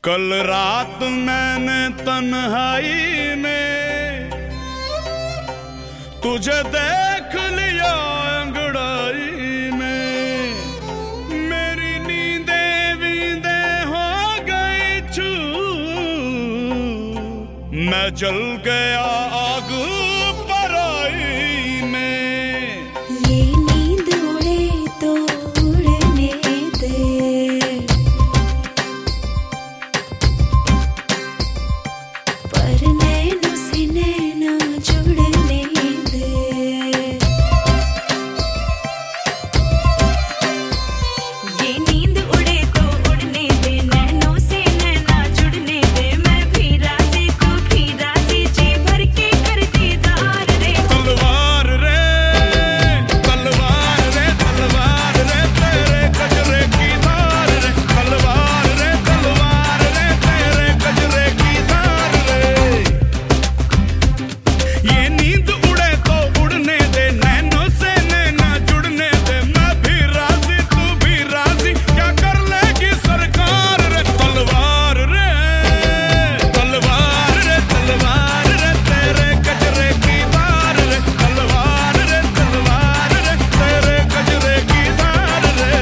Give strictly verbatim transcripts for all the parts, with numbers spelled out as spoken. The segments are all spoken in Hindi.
कल रात मैंने तन्हाई में तुझे देख लिया अंगड़ाई में, मेरी नींदें वींदे हो गई छू, मैं जल गया आग पराई में। ये नींद उड़े तो उड़ने दे, पर नैनों से नैना जुड़ने दे। ये नींद उड़े तो उड़ने दे, नैनों से नैना जुड़ने दे। मैं भी राजी तू भी राजी, जी भर के कर दीदार रे। तलवार रे तलवार रे तलवार रे तेरे गजरे की धार रे, तलवार रे तलवार रे तेरे गजरे की धार रे। ये नींद उड़े तो उड़ने दे, नैनों से नैना जुड़ने दे। मैं भी राजी तू भी राजी, क्या कर लेगी सरकार रे। तलवार रे तलवार रे तलवार रे तेरे गजरे की धार रे, तलवार रे तलवार रे तेरे गजरे की धार रे।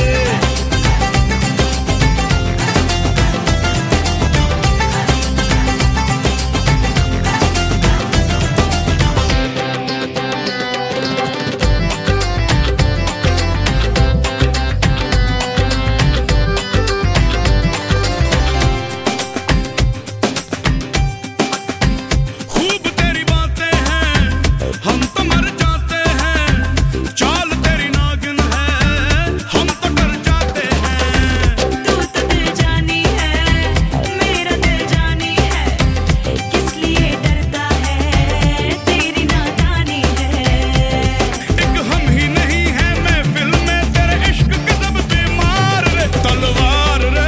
खूब तेरी बातें हैं, हम तो मर जाते हैं। चाल तेरी नागिन है, हम तो डर जाते हैं। तू तो दिल जानी है, मेरा दिल जानी है। किस लिए डरता है, तेरी नादानी है। एक हम ही नहीं है महफिल में, तेरे इश्क के सब बीमार रे। तलवार रे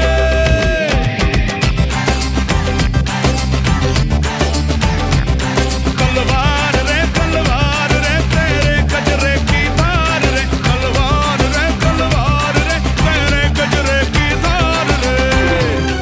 तलवार रे तलवार रे तेरे गजरे की धार रे, तलवार रे तलवार रे तेरे गजरे की धार रे।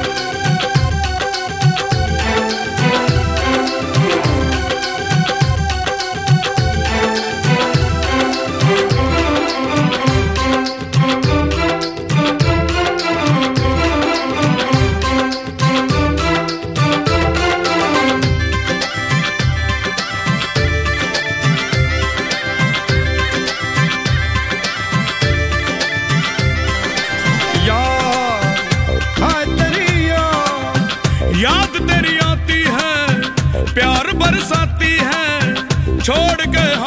याद हाय तेरी याद, याद तेरी आती है, प्यार बरसाती है। छोड़ के